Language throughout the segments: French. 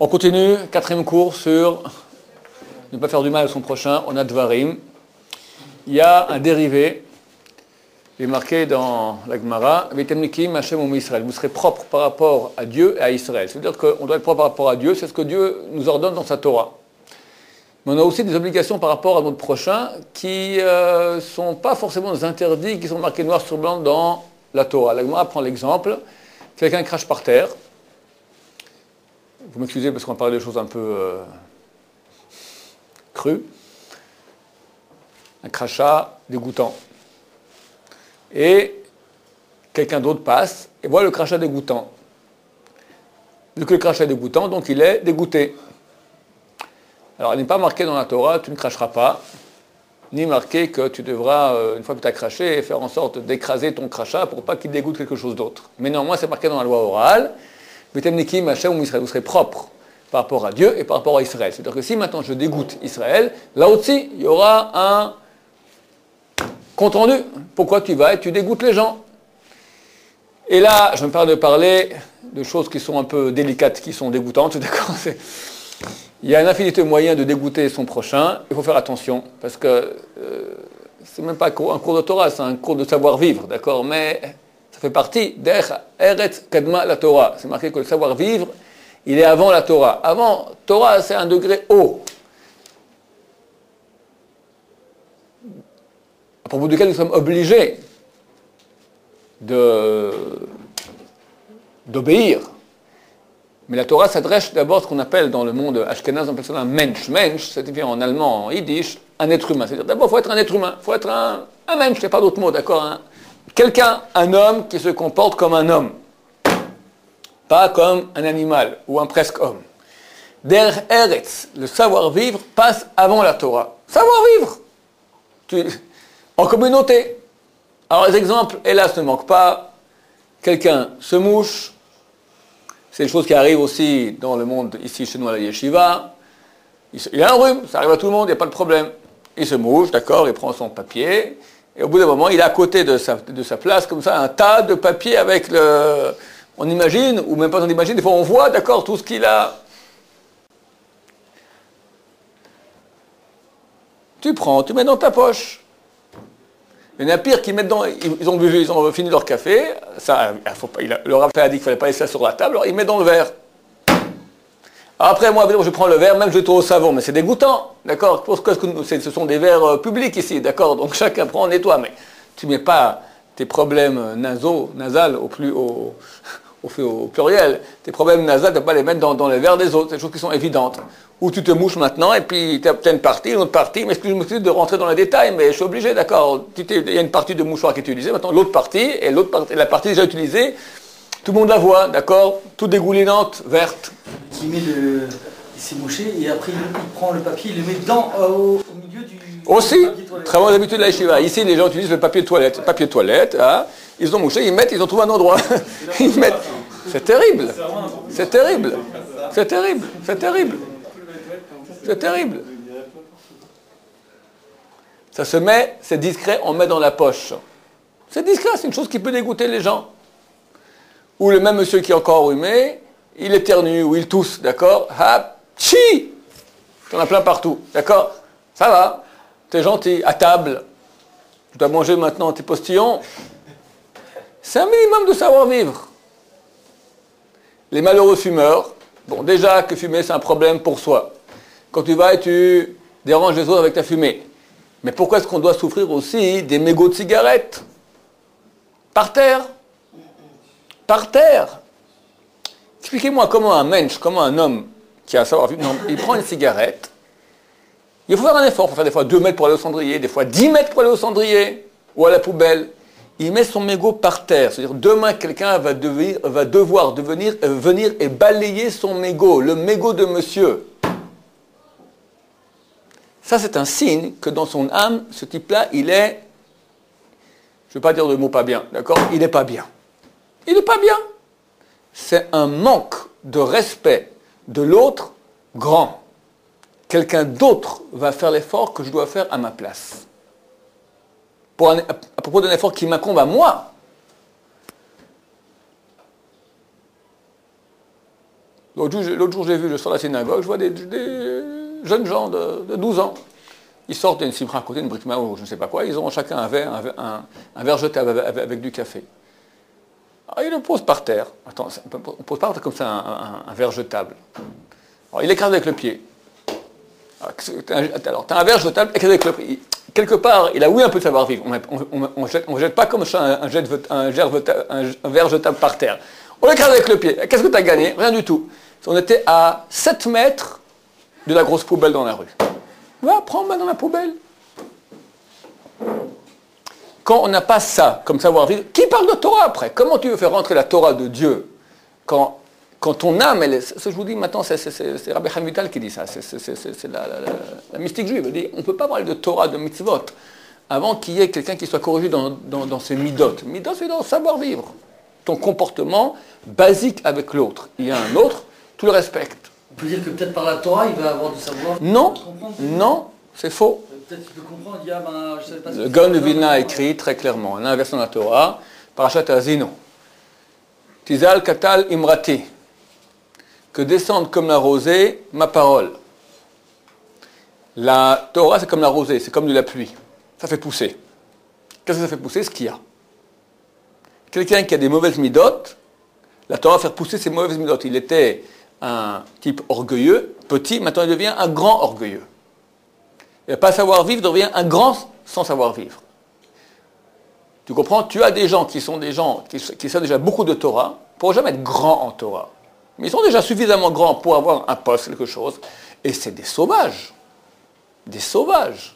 On continue, quatrième cours sur ne pas faire du mal à son prochain. On a Dvarim. Il y a un dérivé, il est marqué dans la Gemara, Vitemnikim Hashem Israël. Vous serez propre par rapport à Dieu et à Israël. C'est-à-dire qu'on doit être propre par rapport à Dieu, c'est ce que Dieu nous ordonne dans sa Torah. Mais on a aussi des obligations par rapport à notre prochain qui ne sont pas forcément des interdits qui sont marqués noir sur blanc dans la Torah. La Gemara prend l'exemple, quelqu'un crache par terre. Vous m'excusez parce qu'on parle de choses un peu crues. Un crachat dégoûtant. Et quelqu'un d'autre passe et voit le crachat dégoûtant. Vu que le crachat est dégoûtant, donc il est dégoûté. Alors il n'est pas marqué dans la Torah, tu ne cracheras pas, ni marqué que tu devras, une fois que tu as craché, faire en sorte d'écraser ton crachat pour pas qu'il dégoûte quelque chose d'autre. Mais néanmoins, c'est marqué dans la loi orale, Vitemnikim Hashem Israël, vous serez propre par rapport à Dieu et par rapport à Israël. C'est-à-dire que si maintenant je dégoûte Israël, là aussi, il y aura un compte rendu. Pourquoi tu vas et tu dégoûtes les gens? Et là, je me parle de parler de choses qui sont un peu délicates, qui sont dégoûtantes, d'accord? Il y a une infinité de moyens de dégoûter son prochain. Il faut faire attention, parce que c'est même pas un cours de Torah, c'est un cours de savoir-vivre, d'accord? Mais ça fait partie d'Eretz Kadma la Torah. C'est marqué que le savoir-vivre, il est avant la Torah. Avant, Torah, c'est un degré haut, à propos duquel nous sommes obligés d'obéir. Mais la Torah s'adresse d'abord à ce qu'on appelle dans le monde ashkénaze, on appelle ça un mensch. Mensch, ça signifie en allemand, en yiddish, un être humain. C'est-à-dire d'abord, il faut être un être humain, il faut être un mensch, il n'y a pas d'autre mot, d'accord? Quelqu'un, un homme qui se comporte comme un homme, pas comme un animal ou un presque homme. Der Eretz, le savoir-vivre, passe avant la Torah. Savoir-vivre en communauté. Alors les exemples, hélas, ne manquent pas. Quelqu'un se mouche. C'est une chose qui arrive aussi dans le monde, ici chez nous à la yeshiva. Il a un rhume, ça arrive à tout le monde, il n'y a pas de problème. Il se mouche, d'accord, il prend son papier, et au bout d'un moment, il a à côté de sa place, comme ça, un tas de papier avec le... On imagine, ou même pas on imagine, des fois on voit, d'accord, tout ce qu'il a. Tu prends, tu mets dans ta poche. Il y en a pire qui mettent dans... Ils ont bu, ils ont fini leur café. Ça, le rabbin a dit qu'il ne fallait pas laisser ça sur la table, alors ils mettent dans le verre. Après, moi, je prends le verre, même je le trouve au savon, mais c'est dégoûtant, d'accord? Pourquoi ce sont des verres publics ici, d'accord? Donc chacun prend, nettoie, mais tu ne mets pas tes problèmes nasales au pluriel. Tes problèmes nasales, tu ne peux pas les mettre dans les verres des autres. C'est des choses qui sont évidentes. Ou tu te mouches maintenant, et puis tu as une partie, une autre partie, mais excuse-moi de rentrer dans les détails, mais je suis obligé, d'accord? Il y a une partie de mouchoir qui est utilisée, maintenant l'autre partie, et la partie déjà utilisée, tout le monde la voit, d'accord? Toute dégoulinante, verte. Il s'est mouché, et après il prend le papier, il le met au milieu du... Aussi, très bonne habitude de la yeshiva. Ici, les gens utilisent le papier de toilette, hein? Ils ont mouché, ils ont trouvé un endroit. Ils mettent... C'est terrible. C'est terrible. C'est terrible. C'est terrible. C'est terrible. Ça se met, c'est discret, on met dans la poche. C'est discret, c'est une chose qui peut dégoûter les gens. Ou le même monsieur qui est encore enrhumé, il éternue ou il tousse, d'accord? Chi! Tu en as plein partout, d'accord? Ça va, t'es gentil, à table. Tu dois manger maintenant tes postillons. C'est un minimum de savoir-vivre. Les malheureux fumeurs, bon, déjà que fumer c'est un problème pour soi. Quand tu vas et tu déranges les autres avec ta fumée. Mais pourquoi est-ce qu'on doit souffrir aussi des mégots de cigarettes? Par terre. Par terre. Expliquez-moi comment un mensch, comment un homme qui a un savoir-vivre, il prend une cigarette, il faut faire un effort, il faut faire des fois 2 mètres pour aller au cendrier, des fois 10 mètres pour aller au cendrier, ou à la poubelle. Il met son mégot par terre, c'est-à-dire demain quelqu'un va devoir venir et balayer son mégot, le mégot de monsieur. Ça, c'est un signe que dans son âme, ce type-là, il est, je ne veux pas dire le mot pas bien, d'accord? Il n'est pas bien. Il n'est pas bien. C'est un manque de respect de l'autre grand. Quelqu'un d'autre va faire l'effort que je dois faire à ma place. À propos d'un effort qui m'incombe à moi. L'autre jour, j'ai vu, je sors de la synagogue, je vois des jeunes gens de 12 ans. Ils sortent d'une simra à côté, une brique ou je ne sais pas quoi, ils ont chacun un verre jetable avec du café. Alors, ils le posent par terre. Attends, on ne pose pas comme ça un verre jetable. Alors, il l'écrase avec le pied. Alors, tu as un verre jetable écrasé avec le pied. Quelque part, il a oui un peu de savoir-vivre. On ne jette pas comme ça un verre jetable par terre. On l'écrase avec le pied. Qu'est-ce que tu as gagné? Rien du tout. On était à 7 mètres de la grosse poubelle dans la rue. Va, prends, mets dans la poubelle. Quand on n'a pas ça comme savoir-vivre, qui parle de Torah après? Comment tu veux faire rentrer la Torah de Dieu quand ton âme, ce que je vous dis maintenant, c'est Rabbi Chaim Vital qui dit ça, c'est la mystique juive. Il dit, on ne peut pas parler de Torah, de mitzvot, avant qu'il y ait quelqu'un qui soit corrigé dans ses midot. Midot, c'est dans le savoir-vivre. Ton comportement basique avec l'autre. Il y a un autre, tu le respectes. On peut dire que peut-être par la Torah, il va avoir du savoir. Non, non, c'est faux. Peut-être qu'il peut comprendre, il dit, ah ben, je ne savais pas. Le Gaon de Vilna a écrit très clairement, dans la version de la Torah, Parashat Azino, Tizal Katal Imrati, que descende comme la rosée ma parole. La Torah, c'est comme la rosée, c'est comme de la pluie. Ça fait pousser. Qu'est-ce que ça fait pousser? Ce qu'il y a. Quelqu'un qui a des mauvaises midotes, la Torah va faire pousser ses mauvaises midotes. Il était un type orgueilleux, petit, maintenant il devient un grand orgueilleux. Il n'a pas savoir-vivre, devient un grand sans savoir-vivre. Tu comprends? Tu as des gens qui savent déjà beaucoup de Torah, pour jamais être grands en Torah. Mais ils sont déjà suffisamment grands pour avoir un poste, quelque chose. Et c'est des sauvages. Des sauvages.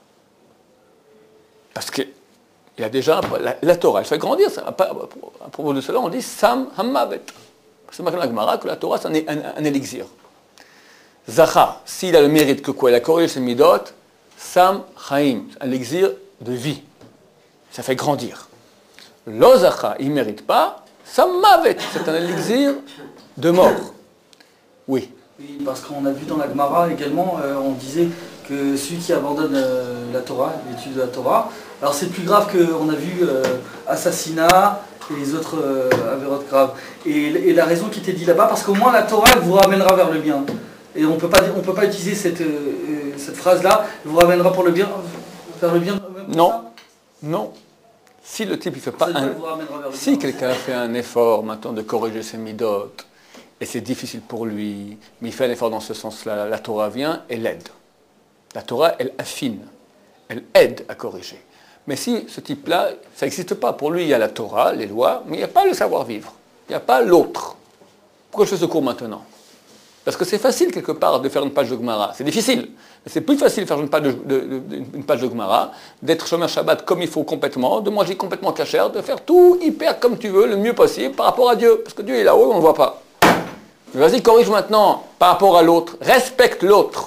Parce que il y a déjà la Torah, elle fait grandir. À propos de cela, on dit Sam Hammavet. C'est marqué dans la Gemara que la Torah, c'est un élixir. Zacha, s'il a le mérite que quoi? Il a corrigé ses midot, Sam Chaim, un élixir de vie. Ça fait grandir. Lo Zacha, il ne mérite pas, Sam Mavet, c'est un élixir de mort. Oui. Oui, parce qu'on a vu dans la Gemara également, on disait que celui qui abandonne la Torah, l'étude de la Torah, alors c'est plus grave qu'on a vu assassinat et les autres avérotes graves. Et la raison qui était dit là-bas, parce qu'au moins la Torah elle vous ramènera vers le bien. Et on peut pas utiliser cette phrase-là, elle vous ramènera pour le bien, vers le bien. Non, non. Si le type il fait pas si quelqu'un fait un effort maintenant de corriger ses midot, et c'est difficile pour lui, mais il fait un effort dans ce sens-là, la Torah vient et l'aide. La Torah, elle affine, elle aide à corriger. Mais si ce type-là, ça n'existe pas. Pour lui, il y a la Torah, les lois, mais il n'y a pas le savoir-vivre. Il n'y a pas l'autre. Pourquoi je fais ce cours maintenant? Parce que c'est facile, quelque part, de faire une page de Gemara. C'est difficile. Mais c'est plus facile de faire une page de Gemara, d'être Shomer Shabbat comme il faut complètement, de manger complètement cachère, de faire tout hyper comme tu veux, le mieux possible, par rapport à Dieu. Parce que Dieu est là-haut, on ne le voit pas. Mais vas-y, corrige maintenant, par rapport à l'autre. Respecte l'autre.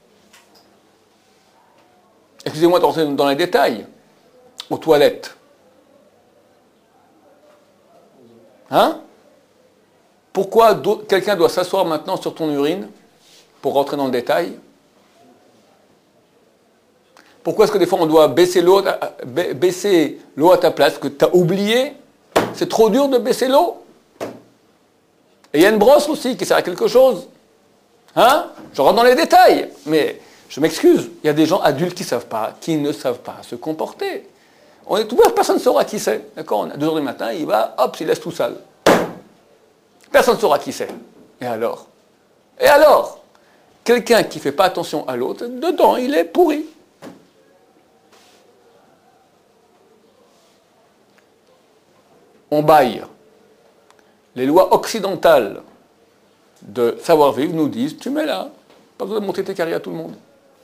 Excusez-moi de rentrer dans les détails. Aux toilettes. Hein? Pourquoi quelqu'un doit s'asseoir maintenant sur ton urine pour rentrer dans le détail? Pourquoi est-ce que des fois on doit baisser l'eau à ta place, que tu as oublié? C'est trop dur de baisser l'eau. Et il y a une brosse aussi qui sert à quelque chose. Hein? Je rentre dans les détails, mais je m'excuse. Il y a des gens adultes qui ne savent pas se comporter. Personne ne saura qui c'est. D'accord? À 2h du matin, il va, hop, il laisse tout sale. Personne ne saura qui c'est. Et alors? Et alors? Quelqu'un qui ne fait pas attention à l'autre, dedans, il est pourri. On baille. Les lois occidentales de savoir-vivre nous disent, tu mets là, pas besoin de monter tes carrières à tout le monde.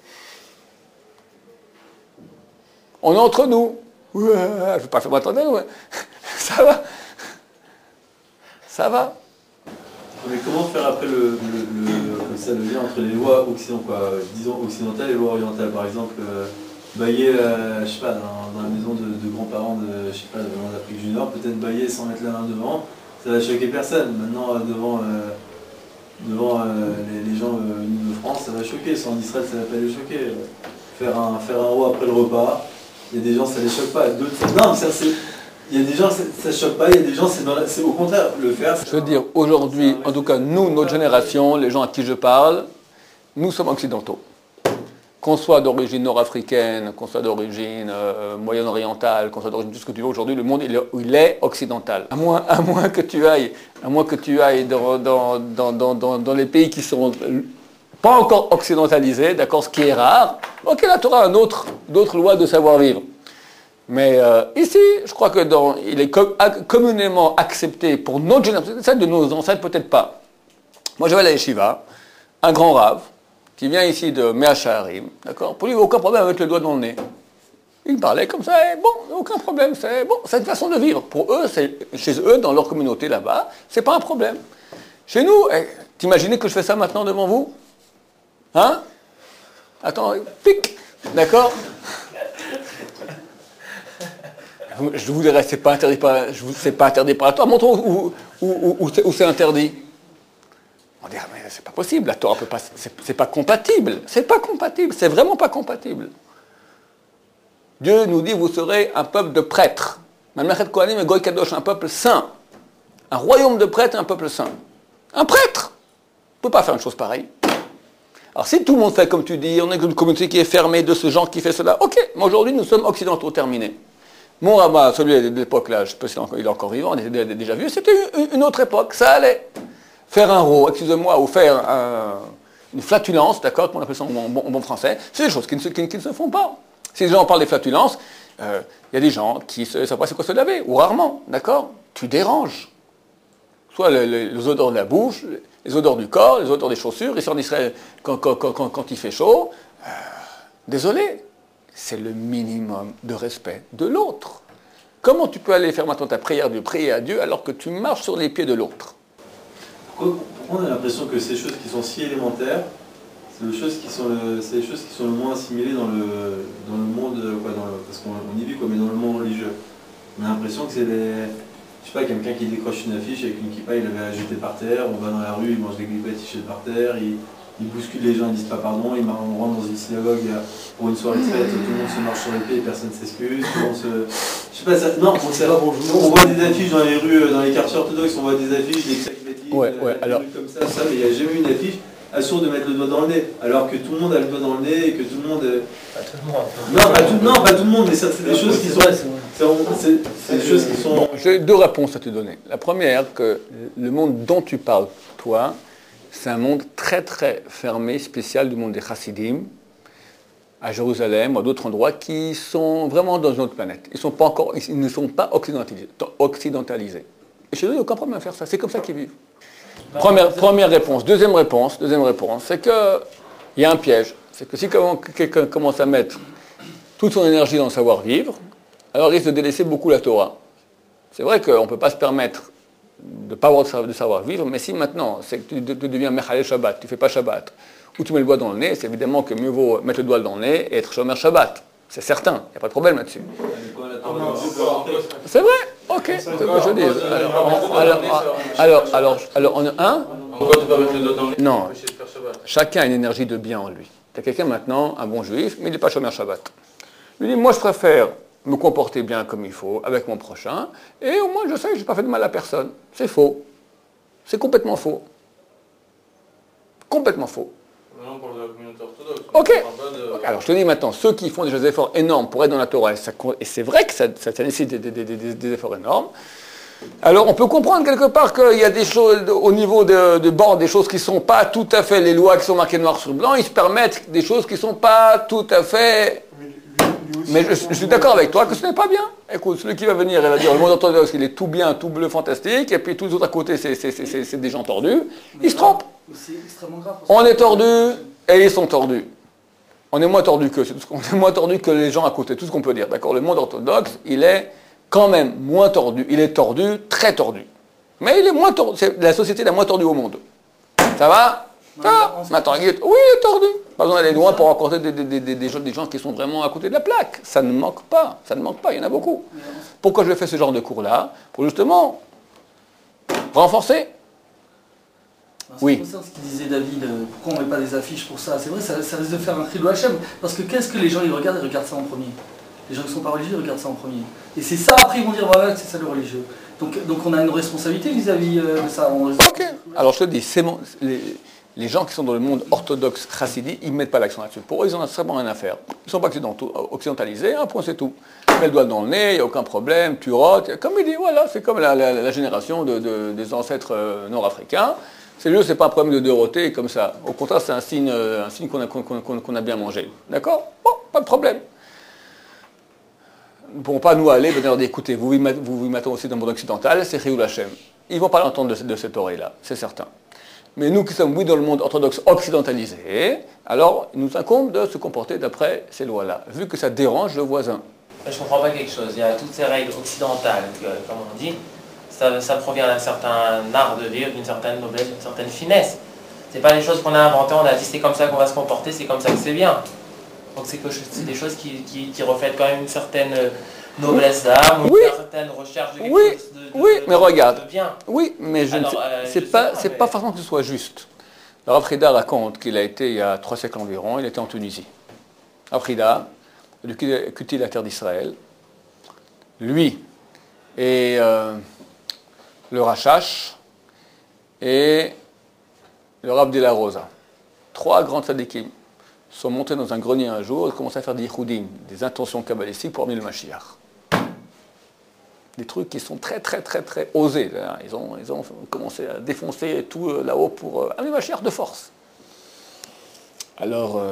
On est entre nous. Ouais, je ne veux pas faire m'attendre, ouais. Ça va. Ça va. Mais comment faire après le lien entre les lois occidentales et les lois orientales? Par exemple, bailler, je sais pas, dans la maison de grands-parents d'Afrique du Nord, peut-être bailler sans mettre la main devant, ça va choquer personne. Maintenant, devant les gens de France, ça va choquer. En Israël, ça va pas les choquer. Faire un roi après le repas, il y a des gens, ça les choque pas. D'autres, non, ça c'est... Il y a des gens, ça ne choque pas, il y a des gens, c'est au contraire, le faire. Je veux dire, aujourd'hui, en tout cas, nous, notre génération, les gens à qui je parle, nous sommes occidentaux. Qu'on soit d'origine nord-africaine, qu'on soit d'origine moyen-orientale, qu'on soit d'origine tout ce que tu veux, aujourd'hui, le monde, il est occidental. À moins que tu ailles dans les pays qui sont pas encore occidentalisés, d'accord, ce qui est rare, ok, là, tu auras d'autres lois de savoir-vivre. Mais ici, je crois que il est communément accepté pour notre génération, celle de nos ancêtres, peut-être pas. Moi, j'avais la yeshiva, un grand rave, qui vient ici de Mea Shearim, d'accord. Pour lui, aucun problème avec le doigt dans le nez. Il parlait comme ça, et bon, aucun problème, c'est une façon de vivre. Pour eux, chez eux, dans leur communauté là-bas, c'est pas un problème. Chez nous, t'imaginez que je fais ça maintenant devant vous? Hein? Attends, pic, d'accord? Je vous dirais, c'est pas interdit par la Torah. Montre-moi où c'est interdit. On dirait, mais c'est pas possible, la Torah peut pas, c'est pas compatible. C'est pas compatible, c'est vraiment pas compatible. Dieu nous dit, vous serez un peuple de prêtres. Mamlechet Kohanim et Goy Kadosh, un peuple saint. Un royaume de prêtres et un peuple saint. Un prêtre ne peut pas faire une chose pareille. Alors si tout le monde fait comme tu dis, on est une communauté qui est fermée de ce genre qui fait cela, ok, mais aujourd'hui nous sommes occidentaux terminés. Mon rabbin, celui de l'époque là, je ne sais pas s'il est encore vivant, on était déjà vu, c'était une autre époque, ça allait. Faire un rot, excusez-moi, ou faire une flatulence, d'accord, comme on appelle ça en bon français, c'est des choses qui ne se font pas. Si les gens parlent des flatulences, il y a des gens qui ne savent pas c'est quoi se laver, ou rarement, d'accord. Tu déranges. Soit les odeurs de la bouche, les odeurs du corps, les odeurs des chaussures, ici en Israël, quand il fait chaud, désolé, c'est le minimum de respect de l'autre. Comment tu peux aller faire maintenant ta prière de prier à Dieu alors que tu marches sur les pieds de l'autre? Pourquoi on a l'impression que ces choses qui sont si élémentaires, c'est les choses qui sont le moins assimilées dans le monde, parce qu'on y vit, mais dans le monde religieux. On a l'impression que c'est je sais pas, quelqu'un qui décroche une affiche avec une kippa, il l'avait jetée par terre, on va dans la rue, il mange des glibettes, il jette par terre, il bouscule les gens, ils disent pas pardon, on rentre dans une synagogue pour une soirée de fête, tout le monde se marche sur les pieds et personne ne s'excuse, tout le monde se... Je sais pas, ça... Non, on voit des affiches dans les rues, dans les quartiers orthodoxes, on voit des affiches, des alors... trucs comme ça, mais il n'y a jamais eu une affiche assurée de mettre le doigt dans le nez, alors que tout le monde a le doigt dans le nez et que tout le monde... Pas tout le monde. Non, pas tout le monde, mais ça, c'est des choses qui sont... C'est des choses qui sont... Bon, j'ai deux réponses à te donner. La première, que le monde dont tu parles, toi, c'est un monde très très fermé, spécial du monde des chassidim, à Jérusalem ou à d'autres endroits qui sont vraiment dans une autre planète. Ils ne sont pas occidentalisés. Et chez eux, il n'y a aucun problème à faire ça. C'est comme ça qu'ils vivent. Première réponse. Deuxième réponse, c'est qu'il y a un piège. C'est que si quelqu'un commence à mettre toute son énergie dans le savoir-vivre, alors il risque de délaisser beaucoup la Torah. C'est vrai qu'on ne peut pas se permettre de ne pas avoir de savoir-vivre, mais si maintenant tu deviens Mechalel Shabbat, tu ne fais pas Shabbat, ou tu mets le doigt dans le nez, c'est évidemment que mieux vaut mettre le doigt dans le nez et être Shomer Shabbat. C'est certain, il n'y a pas de problème là-dessus. C'est vrai, ok, c'est ce que je dis. Alors, on a un. Non, chacun a une énergie de bien en lui. Tu as quelqu'un maintenant, un bon juif, mais il n'est pas Shomer Shabbat. Il dit, moi je préfère me comporter bien comme il faut, avec mon prochain, et au moins je sais que je n'ai pas fait de mal à personne. C'est faux. C'est complètement faux. Complètement faux. Non, pour la communauté orthodoxe. Ok. Alors je te dis maintenant, ceux qui font déjà des efforts énormes pour être dans la Torah, et c'est vrai que ça nécessite des efforts énormes, alors on peut comprendre quelque part qu'il y a des choses au niveau de bord, des choses qui ne sont pas tout à fait les lois qui sont marquées noir sur blanc, ils se permettent des choses qui ne sont pas tout à fait... Mais je suis d'accord avec toi que ce n'est pas bien. Écoute, celui qui va venir, il va dire le monde orthodoxe, il est tout bien, tout bleu, fantastique, et puis tous les autres à côté, c'est des gens tordus. Il se trompe. C'est extrêmement grave. On est tordus et ils sont tordus. On est moins tordus qu'eux, on est moins tordus que les gens à côté, tout ce qu'on peut dire. D'accord. Le monde orthodoxe, il est quand même moins tordu. Il est tordu, très tordu. Mais il est moins tordu. C'est la société la moins tordue au monde. Ça va? Maintenant, oui, il est tordu. Pas besoin d'aller loin pour rencontrer des gens qui sont vraiment à côté de la plaque. Ça ne manque pas. Ça ne manque pas, il y en a beaucoup. Pourquoi je fais ce genre de cours-là? Pour justement renforcer. Oui. C'est ce qu'il disait David, pourquoi on ne met pas des affiches pour ça? C'est vrai, ça risque de faire un cri de Hachem. Parce que qu'est-ce que les gens ils regardent ça en premier? Les gens qui ne sont pas religieux regardent ça en premier. Et c'est ça, après ils vont dire, voilà, c'est ça le religieux. Donc on a une responsabilité vis-à-vis de ça. Ok. Alors je te dis, les gens qui sont dans le monde orthodoxe chassidi, ils ne mettent pas l'accent là-dessus. Pour eux, ils n'en ont vraiment rien à faire. Ils ne sont pas occidentalisés, un point c'est tout. Mets le doigt dans le nez, il n'y a aucun problème, tu rotes. Comme il dit, voilà, c'est comme la génération des ancêtres nord-africains. C'est juste, c'est pas un problème de roter comme ça. Au contraire, c'est un signe qu'on a bien mangé. D'accord? Bon, pas de problème. Ils ne pourront pas nous aller, leur dire, écoutez, vous vous mettez aussi dans le monde occidental, c'est Chiyuv Hashem. Ils ne vont pas l'entendre de cette oreille-là, c'est certain. Mais nous qui sommes, oui, dans le monde orthodoxe occidentalisé, alors il nous incombe de se comporter d'après ces lois-là, vu que ça dérange le voisin. Je ne comprends pas quelque chose. Il y a toutes ces règles occidentales, comme on dit, ça provient d'un certain art de vivre, d'une certaine noblesse, d'une certaine finesse. Ce pas des choses qu'on a inventées, on a dit c'est comme ça qu'on va se comporter, c'est comme ça que c'est bien. Donc c'est des choses qui reflètent quand même une certaine noblesse d'âme, oui. Une certaine recherche de quelque oui. chose Oui, mais regarde. de bien. Oui, mais c'est pas forcément que ce soit juste. Le Rav Frida raconte qu'il a été, il y a 3 siècles environ, il était en Tunisie. Rav Frida, il a quitté la terre d'Israël. Lui et le Rachash et le Rav de la Rosa. 3 grands tzadikim sont montés dans un grenier un jour et commencé à faire des yichoudim, des intentions kabbalistiques pour amener le Mashiach. Des trucs qui sont très osés. Ils ont commencé à défoncer tout là-haut pour amener le Mashiach de force. Alors,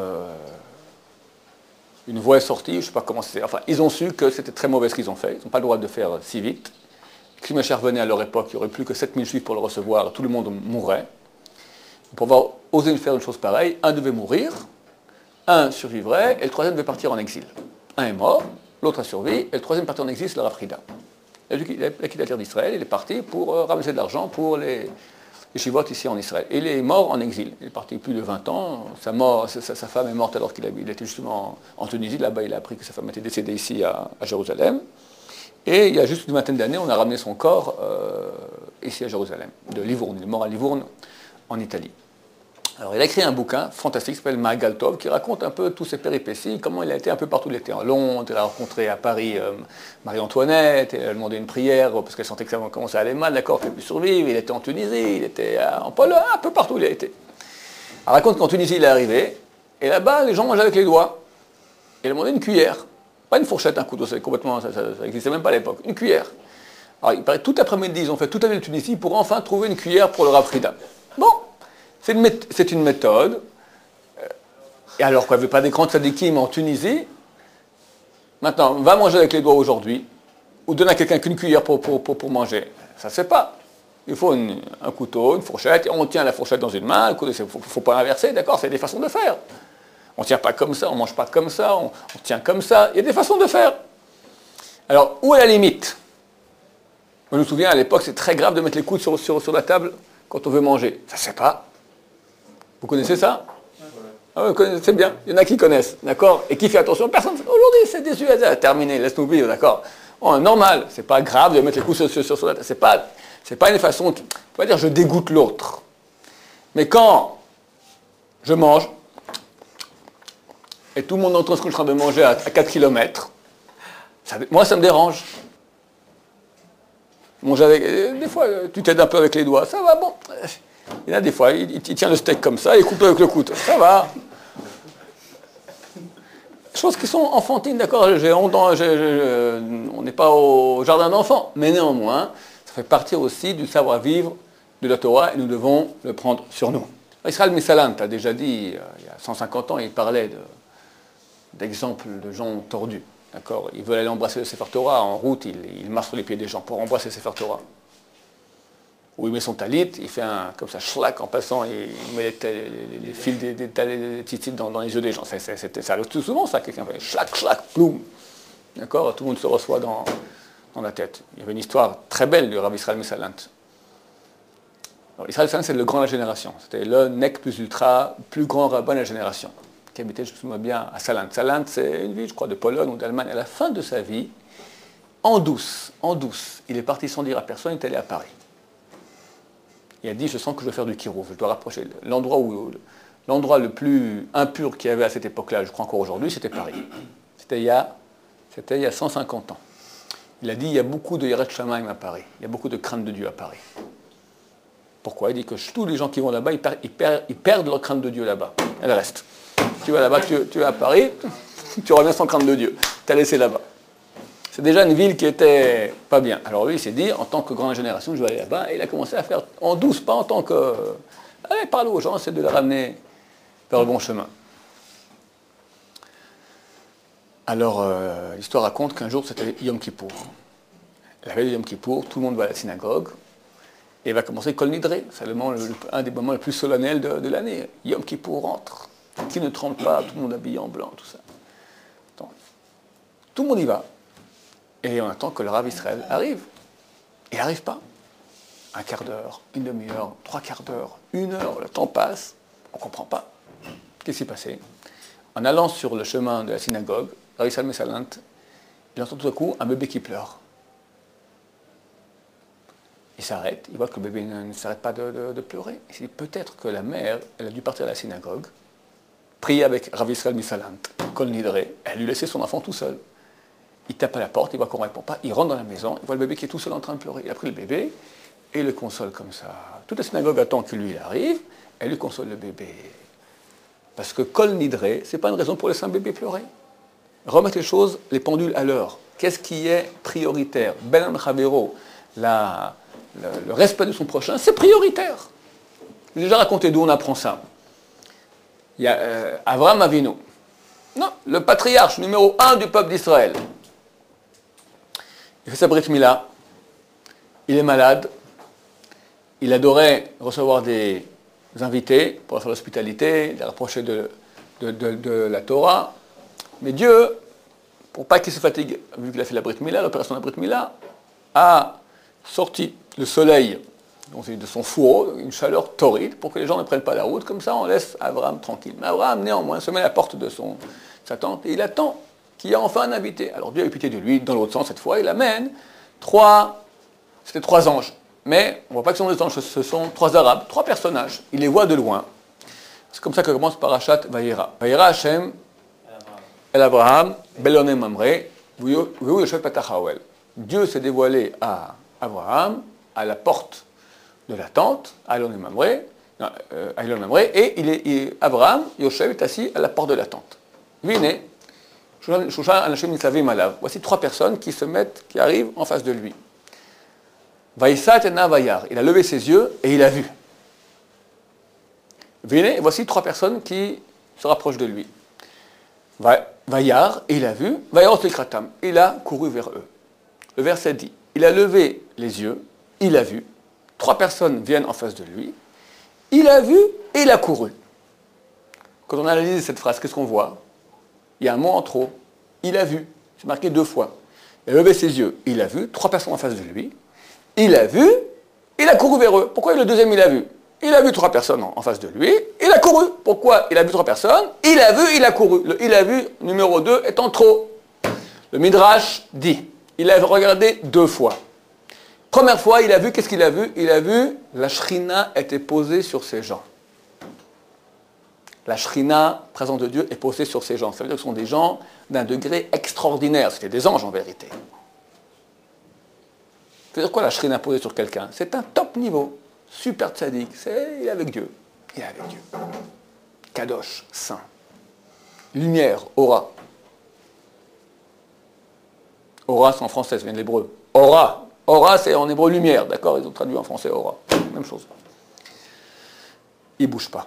une voix est sortie, je ne sais pas comment c'est. Enfin, ils ont su que c'était très mauvais ce qu'ils ont fait. Ils n'ont pas le droit de faire si vite. Si Mashiach venait à leur époque, il n'y aurait plus que 7000 juifs pour le recevoir, tout le monde mourrait. Pour avoir osé faire une chose pareille, un devait mourir, un survivrait, et le troisième devait partir en exil. Un est mort, l'autre a survécu, et le troisième parti en exil, c'est le Rav Frida. Il a quitté la terre d'Israël, il est parti pour ramasser de l'argent pour les yeshivot ici en Israël. Et il est mort en exil. Il est parti plus de 20 ans. Sa femme est morte alors qu'il était justement en Tunisie. Là-bas, il a appris que sa femme était décédée ici à Jérusalem. Et il y a juste une vingtaine d'années, on a ramené son corps ici à Jérusalem, de Livourne. Il est mort à Livourne, en Italie. Alors, il a écrit un bouquin fantastique qui s'appelle Maagal Tov, qui raconte un peu tous ses péripéties, comment il a été un peu partout. Il était en Londres, il a rencontré à Paris Marie-Antoinette, il a demandé une prière parce qu'elle sentait que ça commençait à aller mal, d'accord, il ne pouvait plus survivre. Il était en Tunisie, il était en Pologne, un peu partout il a été. Il raconte qu'en Tunisie, il est arrivé, et là-bas, les gens mangeaient avec les doigts. Il a demandé une cuillère, pas une fourchette, un couteau, c'est complètement, ça n'existait même pas à l'époque, une cuillère. Alors, il paraît tout l'après-midi, ils ont fait toute la ville de Tunisie pour enfin trouver une cuillère pour le Rav Frida. Bon. C'est une méthode. Et alors qu'il n'y avait pas des grands tzadikim en Tunisie, maintenant, va manger avec les doigts aujourd'hui, ou donne à quelqu'un qu'une cuillère pour manger. Ça ne se fait pas. Il faut un couteau, une fourchette, on tient la fourchette dans une main, le couteau, il ne faut pas l'inverser, d'accord, c'est des façons de faire. On ne tient pas comme ça, on ne mange pas comme ça, on tient comme ça, il y a des façons de faire. Alors, où est la limite? Je me souviens, à l'époque, c'est très grave de mettre les coudes sur la table quand on veut manger. Ça ne se fait pas. Vous connaissez ça? Ah, vous connaissez bien. Il y en a qui connaissent, d'accord? Et qui fait attention? Personne. Aujourd'hui, c'est déçu. Terminé, laisse-nous vivre, d'accord? Bon, normal, c'est pas grave de mettre les coups sur la table. C'est pas une façon. On va dire je dégoûte l'autre. Mais quand je mange et tout le monde entend ce que je suis en train de manger à 4 km, moi ça me dérange. Manger avec, des fois, tu t'aides un peu avec les doigts, ça va, bon. Il y en a des fois, il tient le steak comme ça, il coupe avec le couteau, ça va. Choses qui sont enfantines, d'accord, on n'est pas au jardin d'enfants, mais néanmoins, ça fait partie aussi du savoir-vivre de la Torah et nous devons le prendre sur nous. Israël Misalant a déjà dit, il y a 150 ans, il parlait d'exemples de gens tordus. D'accord, ils veulent aller embrasser le Sefer Torah, en route, il marche sur les pieds des gens pour embrasser le Sefer Torah. Ou il met son talit, il fait comme ça, schlac, en passant, il met les fils des tzitzit dans les yeux des gens. Ça arrive tout souvent, ça, quelqu'un fait schlac, schlac, ploum. D'accord, tout le monde se reçoit dans la tête. Il y avait une histoire très belle du Rav Israël Misalant. Alors, Israël Misalant, c'est le grand de la génération. C'était le nec plus ultra, plus grand rabbin de la génération, qui habitait, je me souviens bien, à Salant. Salant, c'est une ville, je crois, de Pologne ou d'Allemagne. À la fin de sa vie, en douce, il est parti sans dire à personne, il est allé à Paris. Il a dit, je sens que je vais faire du kirouv, je dois rapprocher. L'endroit le plus impur qu'il y avait à cette époque-là, je crois encore aujourd'hui, c'était Paris. C'était il y a C'était il y a 150 ans. Il a dit il y a beaucoup de Yirat Shamayim à Paris. Il y a beaucoup de crainte de Dieu à Paris. Pourquoi? Il dit que tous les gens qui vont là-bas, ils perdent leur crainte de Dieu là-bas. Elle reste. Tu vas là-bas, tu vas à Paris, tu reviens sans crainte de Dieu. Tu as laissé là-bas. C'est déjà une ville qui était pas bien. Alors lui, il s'est dit, en tant que grande génération, je vais aller là-bas. Et il a commencé à faire en douce, pas en tant que... Allez, parle aux gens, c'est de les ramener vers le bon chemin. Alors, l'histoire raconte qu'un jour, c'était Yom Kippour. La veille de Yom Kippour, tout le monde va à la synagogue. Et il va commencer Kol Nidré. C'est un des moments les plus solennels de l'année. Yom Kippour rentre. Qui ne tremble pas, tout le monde habillé en blanc, tout ça. Donc, tout le monde y va. Et on attend que le Rav Israël arrive. Il n'arrive pas. Un quart d'heure, une demi-heure, 3/4 d'heure, 1 heure, le temps passe, on ne comprend pas. Qu'est-ce qui s'est passé? En allant sur le chemin de la synagogue, Rav Israël Messalant, il entend tout à coup un bébé qui pleure. Il s'arrête, il voit que le bébé ne s'arrête pas de pleurer. Il se dit peut-être que la mère, elle a dû partir à la synagogue, prier avec Rav Israël Messalant, Kol Nidré, elle lui laissait son enfant tout seul. Il tape à la porte, il voit qu'on ne répond pas, il rentre dans la maison, il voit le bébé qui est tout seul en train de pleurer. Il a pris le bébé et le console comme ça. Toute la synagogue attend que lui il arrive, elle lui console le bébé. Parce que Kol Nidré, ce n'est pas une raison pour laisser un bébé pleurer. Remettre les choses, les pendules à l'heure. Qu'est-ce qui est prioritaire? Ben Am-Chavero, le respect de son prochain, c'est prioritaire. J'ai déjà raconté d'où on apprend ça. Il y a Avraham Avinu. Non, le patriarche numéro 1 du peuple d'Israël. Il fait sa brit mila, il est malade, il adorait recevoir des invités pour faire l'hospitalité, les rapprocher de la Torah. Mais Dieu, pour pas qu'il se fatigue, vu qu'il a fait la brit mila, l'opération de la brit mila, a sorti le soleil de son fourreau, une chaleur torride, pour que les gens ne prennent pas la route. Comme ça, on laisse Abraham tranquille. Mais Abraham, néanmoins, se met à la porte de sa tente et il attend qu'il y ait enfin un invité. Alors Dieu a eu pitié de lui, dans l'autre sens cette fois, il amène c'était 3 anges. Mais on ne voit pas que ce sont des anges, ce sont 3 Arabes, 3 personnages. Il les voit de loin. C'est comme ça que commence Parashat Vayera. Vayera Hashem El Abraham, Belonem Mamre, Vuyu Yoshev Patachawel. Dieu s'est dévoilé à Abraham, à la porte de la tente, à Elonem Mamre, et Abraham, Yoshev, est assis à la porte de la tente. Vine, voici 3 personnes qui arrivent en face de lui. Il a levé ses yeux et il a vu. Vine, voici 3 personnes qui se rapprochent de lui. Vayar, et il a vu. Vayar Likratam, il a couru vers eux. Le verset dit, il a levé les yeux, il a vu. 3 personnes viennent en face de lui. Il a vu et il a couru. Quand on analyse cette phrase, qu'est-ce qu'on voit? Il y a un mot en trop. Il a vu. C'est marqué 2 fois. Il a levé ses yeux. Il a vu. 3 personnes en face de lui. Il a vu. Il a couru vers eux. Pourquoi le deuxième, il a vu? Il a vu 3 personnes en face de lui. Il a couru. Pourquoi il a vu 3 personnes? Il a vu, il a couru. Le il a vu numéro 2 est en trop. Le Midrash dit, il a regardé 2 fois. Première fois, il a vu, qu'est-ce qu'il a vu? Il a vu, la Shrina était posée sur ces gens. La Shrina, présence de Dieu, est posée sur ces gens. Ça veut dire que ce sont des gens d'un degré extraordinaire. C'était des anges en vérité. Ça veut dire quoi la Shrina posée sur quelqu'un? C'est un top niveau. Super tzaddik. Il est avec Dieu. Il est avec Dieu. Kadosh, saint. Lumière, aura. Aura, c'est en français, ça vient de l'hébreu. Aura. Aura, c'est en hébreu lumière. D'accord? Ils ont traduit en français aura. Même chose. Il ne bouge pas.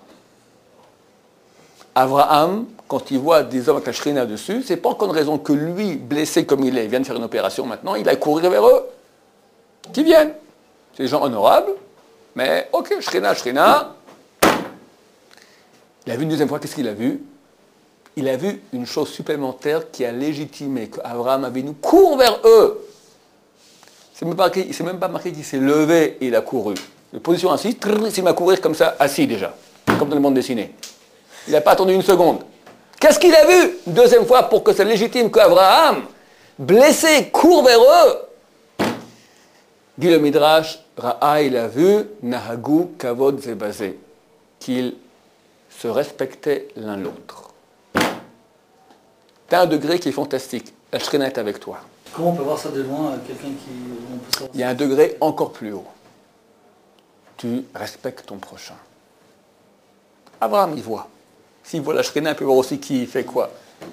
Abraham, quand il voit des hommes avec la shrina dessus, c'est pas encore une raison que lui, blessé comme il vient de faire une opération maintenant, il a couru vers eux. Qui viennent. C'est des gens honorables, mais ok, shrina. Il a vu une deuxième fois, qu'est-ce qu'il a vu? Il a vu une chose supplémentaire qui a légitimé qu'Abraham avait nous court vers eux. Il ne s'est même pas marqué qu'il s'est levé et il a couru. De position assise, il m'a courir comme ça, assis déjà, comme dans le monde dessiné. Il n'a pas attendu une seconde. Qu'est-ce qu'il a vu? Une deuxième fois pour que ça légitime qu'Abraham, blessé, court vers eux. Dit le Midrash, Ra'a, il a vu, Nahagu, Kavod, Zebazé, qu'ils se respectaient l'un l'autre. C'est un degré qui est fantastique. la Shrina est avec toi. Comment on peut voir ça de loin, quelqu'un qui... on peut savoir Il y a un degré encore plus haut. Tu respectes ton prochain. Abraham, il voit. S'il voit la Shrina, il peut voir aussi qui fait quoi.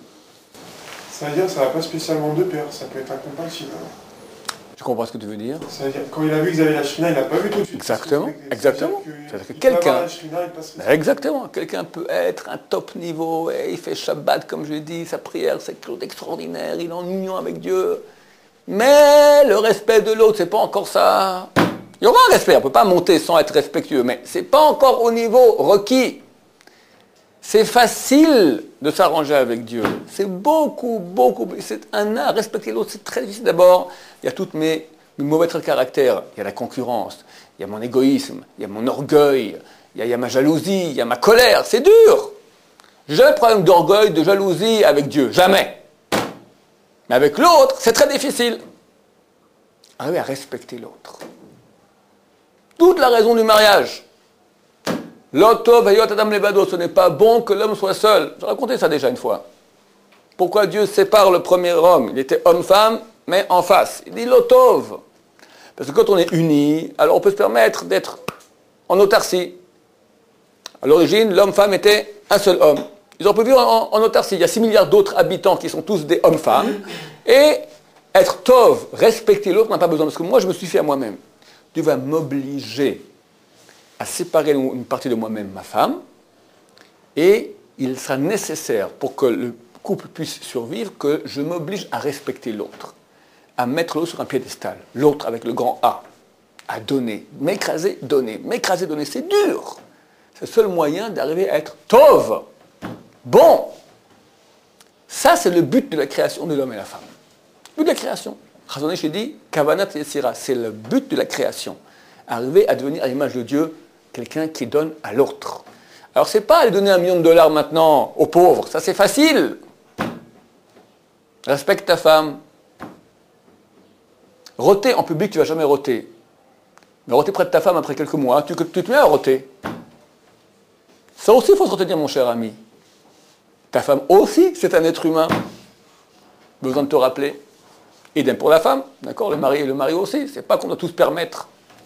Ça veut dire que ça n'a pas spécialement deux pères, ça peut être incompatible. Je comprends ce que tu veux dire. Ça veut dire quand il a vu qu'ils avaient la Shrina, il n'a pas vu tout de suite. Exactement, exactement. C'est-à-dire que il peut avoir quelqu'un... la Shrina, il passe le- Exactement. Quelqu'un peut être un top niveau, et il fait Shabbat, comme je l'ai dit, sa prière, c'est quelque chose d'extraordinaire, il est en union avec Dieu. Mais le respect de l'autre, c'est pas encore ça. Il y aura un respect, on ne peut pas monter sans être respectueux, mais c'est pas encore au niveau requis. C'est facile de s'arranger avec Dieu. C'est beaucoup, c'est un art. Respecter l'autre, c'est très difficile. D'abord, il y a toutes mes mauvais traits de caractère. Il y a la concurrence, il y a mon égoïsme, il y a mon orgueil, il y a ma jalousie, il y a ma colère. C'est dur. J'ai jamais de problème d'orgueil, de jalousie avec Dieu. Jamais. Mais avec l'autre, c'est très difficile. Arriver à respecter l'autre. Toute la raison du mariage. L'otov ayot adam levado, ce n'est pas bon que l'homme soit seul. J'ai raconté ça déjà une fois. Pourquoi Dieu sépare le premier homme? Il était homme-femme, mais en face. Il dit l'otov. Parce que quand on est unis, alors on peut se permettre d'être en autarcie. À l'origine, l'homme-femme était un seul homme. Ils ont pu vivre en autarcie. Il y a 6 milliards d'autres habitants qui sont tous des hommes-femmes. Et être tov, respecter l'autre, on n'a pas besoin. Parce que moi, je me suis fait à moi-même. Dieu va m'obliger à séparer une partie de moi-même, ma femme, et il sera nécessaire pour que le couple puisse survivre que je m'oblige à respecter l'autre, à mettre l'autre sur un piédestal, l'autre avec le grand A, à donner, m'écraser, donner, c'est dur. C'est le seul moyen d'arriver à être tov, bon. Ça, c'est le but de la création de l'homme et la femme. Le but de la création. Chazon Ish dit, Kavanat Yesira, c'est le but de la création. Arriver à devenir à l'image de Dieu quelqu'un qui donne à l'autre. Alors, c'est pas aller donner $1 million maintenant aux pauvres, ça c'est facile. Respecte ta femme. Roter en public, tu ne vas jamais roter. Mais roter près de ta femme après quelques mois, tu te mets à roter. Ça aussi, il faut se retenir, mon cher ami. Ta femme aussi, c'est un être humain. Besoin de te rappeler. Idem pour la femme, d'accord, le mari aussi. C'est pas qu'on doit tout se permettre.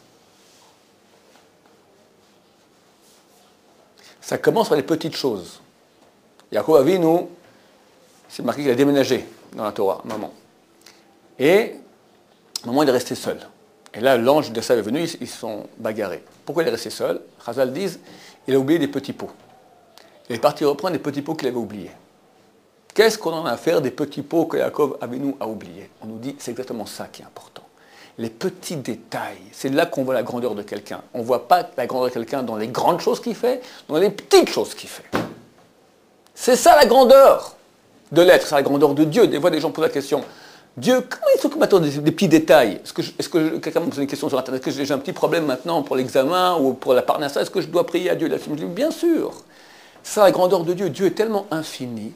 Ça commence par les petites choses. Yaakov Avinu, c'est marqué qu'il a déménagé dans la Torah, un moment. Et, à un moment, il est resté seul. Et là, l'ange de Esav est venu, ils se sont bagarrés. Pourquoi il est resté seul? Chazal disent, il a oublié des petits pots. Il est parti reprendre des petits pots qu'il avait oubliés. Qu'est-ce qu'on en a à faire des petits pots que Yaakov Avinu a oubliés? On nous dit, c'est exactement ça qui est important. Les petits détails, c'est là qu'on voit la grandeur de quelqu'un. On ne voit pas la grandeur de quelqu'un dans les grandes choses qu'il fait, dans les petites choses qu'il fait. C'est ça la grandeur de l'être, c'est la grandeur de Dieu. Des fois, des gens posent la question, Dieu, comment il s'occupe maintenant des petits détails? Est-ce que quelqu'un me pose une question sur Internet? Est-ce que j'ai un petit problème maintenant pour l'examen ou pour la parnassa? Est-ce que je dois prier à Dieu? Je dis, bien sûr. C'est ça la grandeur de Dieu. Dieu est tellement infini,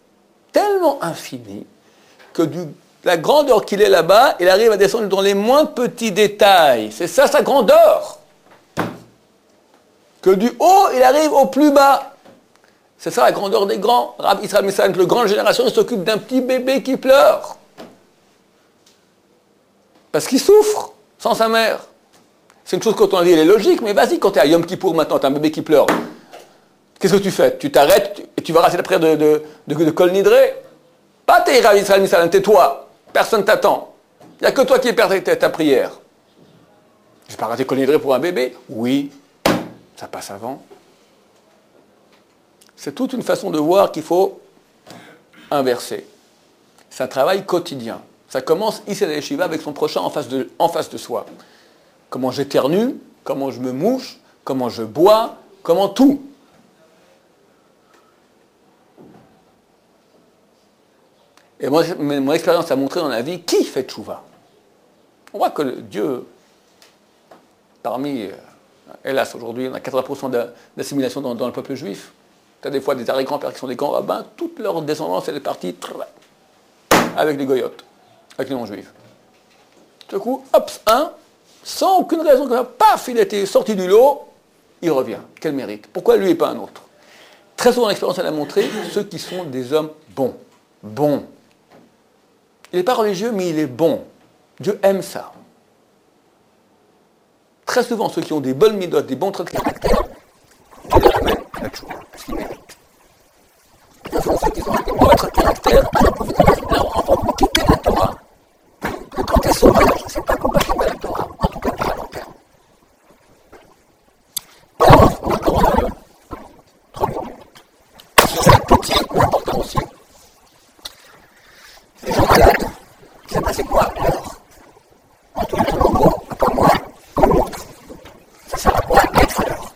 que la grandeur qu'il est là-bas, il arrive à descendre dans les moins petits détails. C'est ça sa grandeur. Que du haut, il arrive au plus bas. C'est ça la grandeur des grands. Rabbi Israël Messaline, le grand génération, il s'occupe d'un petit bébé qui pleure. Parce qu'il souffre sans sa mère. C'est une chose quand on dit, elle est logique, mais vas-y, quand tu es à Yom Kippour maintenant, tu as un bébé qui pleure. Qu'est-ce que tu fais? Tu t'arrêtes et tu vas rater la prière de Kol Nidré. Pas tes Rabbi Israël Messaline, tais-toi. Personne t'attend. Il n'y a que toi qui perds ta prière. Je n'ai pas raté Kol Nidré pour un bébé? Oui, ça passe avant. C'est toute une façon de voir qu'il faut inverser. C'est un travail quotidien. Ça commence ici à la yeshiva avec son prochain en face de soi. Comment j'éternue, comment je me mouche, comment je bois, comment tout. Et moi, mon expérience a montré dans la vie qui fait tchouva. On voit que Dieu, parmi, hélas aujourd'hui, on a 80% d'assimilation dans le peuple juif. Tu as des fois des arrière-grands-pères qui sont des grands rabbins, toute leur descendance elle est partie avec des goyotes, avec les non-juifs. Tout à coup, hop, sans aucune raison, paf, il était sorti du lot, il revient. Quel mérite? Pourquoi lui et pas un autre? Très souvent, l'expérience elle a montré ceux qui sont des hommes bons. Il n'est pas religieux, mais il est bon. Dieu aime ça. Très souvent, ceux qui ont des bonnes midotes, des bons traits de caractère, Dieu les ramène à la tchouva, parce qu'ils méritent. Très souvent, ceux qui ont des mauvais traits de caractère, alors pour leur enfant, quitter la Torah. Quand elles sont majeures, ce n'est pas compatible avec la Torah, en tout cas pas à long terme. Alors, on va encore 3 minutes. C'est petit, mais important aussi. Les gens malades, c'est passé quoi alors? En tout cas, en gros, pas moi, pas l'autre. Ça sert à quoi être alors?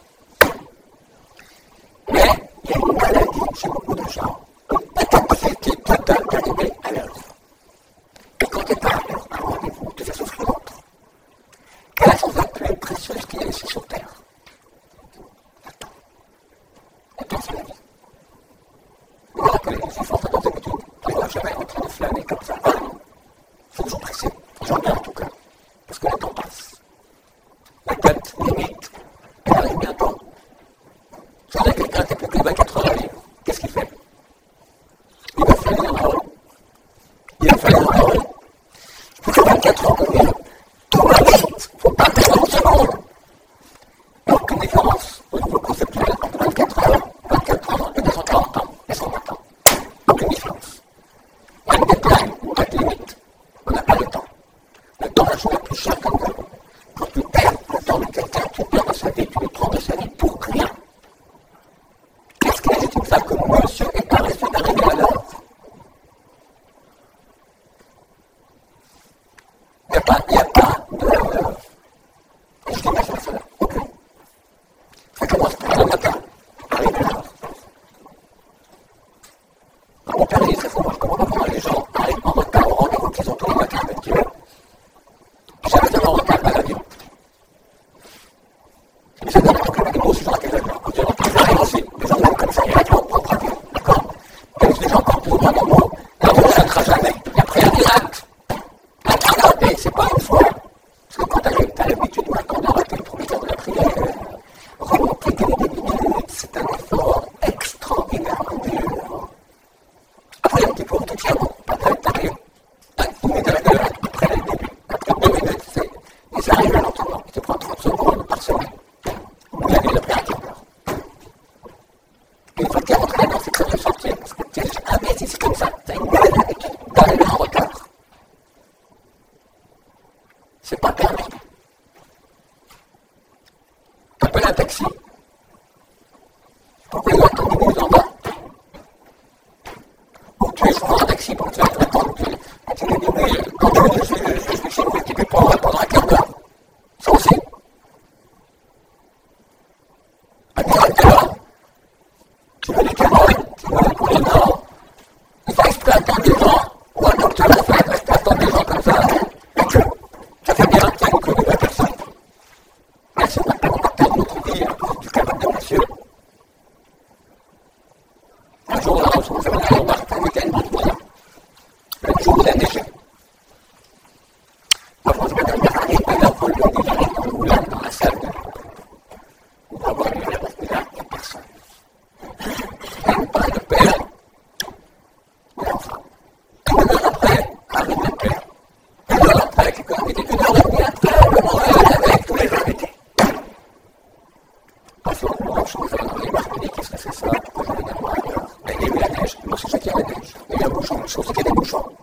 Mais il y a une maladie chez beaucoup de gens. La capacité totale d'arriver à l'heure. Et quand tu n'es pas à l'heure, un rendez-vous te fait souffrir l'autre. Quelle est la chose la plus précieuse qu'il y a ici sur Terre? Le temps. Le temps, c'est la vie. Vous vous rappelez, les enfants, dans d'habitude, on ne voit jamais en train de flâner comme ça. Il faut toujours presser. J'en ai en tout cas. Parce que le temps passe. La date limite, elle arrive bientôt. Si on a quelqu'un qui a plus que 24 heures à vivre, qu'est-ce qu'il fait? Il va flâner en heureux. Il va flâner en heureux. Plus que 24 heures de vie. Tout va vite. Il ne faut pas perdre une seconde. Il n'y a aucune différence au niveau conceptuel entre 24 heures, 24 ans et 240 ans et 120 ans. Aucune différence. Il y a une deadline, pas de limite. On n'a pas le temps. Le temps est la chose la plus chère que nous avons. Quand tu perds le temps de quelqu'un, tu perds de sa vie, tu lui prends de sa vie pour rien. Qu'est-ce qu'il est une femme que monsieur est paresseux d'arriver à l'heure? Il n'y a pas de... Je dis pas ça, aucune. Ça commence par le matin, arrive à l'heure. Dans mon pays, c'est souvent, je comprends comment les gens arrivent en retard au rendez-vous qu'ils ont tous les matins avec Dieu. Jamais ça en retard à l'avion. Et ça donne que les grosses gens à quelle heure. Quand ils arrivent aussi, les gens comme ça, ils arrivent en propre avion. D'accord? Et les gens quand ils ont un moment, l'avion ne s'arrêtera jamais. Et après, il y a des actes. Et c'est pas une fois. Parce que quand tu as l'habitude maintenant d'arrêter le premier temps de la prière, remonter des minutes, c'est un effort extraordinairement dur. Après, un petit peu, tout tient bon. Après, t'arrives. Tu mets de la gueule après le début. Après 2 minutes, c'est. Et ça arrive lentement. Il te prend 30 secondes par semaine. Vous l'avez après un quart d'heure. Et une fois que tu es rentré là-dedans, c'est très bien sortir. Parce que tu es jamais si c'est comme ça. Tu as une mauvaise habitude d'arriver en retard. C'est pas permis. Tu appelles un taxi. Pourquoi il attend 10 minutes en bas? Ou tu es souvent un taxi pour te faire attendre. Tu lui dis, oui, quand tu veux, je suis chez vous, tu peux prendre pendant un quart d'heure. Ça aussi. À quelle heure? Tu veux les caméras, tu veux les courir dehors. Il faut exprès attendre des gens. Ou alors tu vas faire exprès attendre des gens comme ça. Et que ça fait bien, ça nous connaît la personne. Merci, maintenant on va perdre notre vie à cause du camarade de monsieur. Un jour là, on se retrouve à l'embarque un week-end, le jour où il a neigé. Moi, je me donne la règle, et là, on lui dit, j'arrive dans le moulin, dans la salle. On va voir lui, parce que là, il n'y a personne. Même pas de père. L'enfant. 1 heure après, arrive le père. 1 heure après, qui était 1h30 après, le Montréal avec tous les invités. Parce qu'on a une chose, on est marqué, qu'est-ce que c'est ça? Pourquoi j'en ai d'avoir à l'heure? Mais il y a eu la neige, moi c'est ça qu'il y a la neige. Il y a un bouchon, je trouve qu'il y a des bouchons.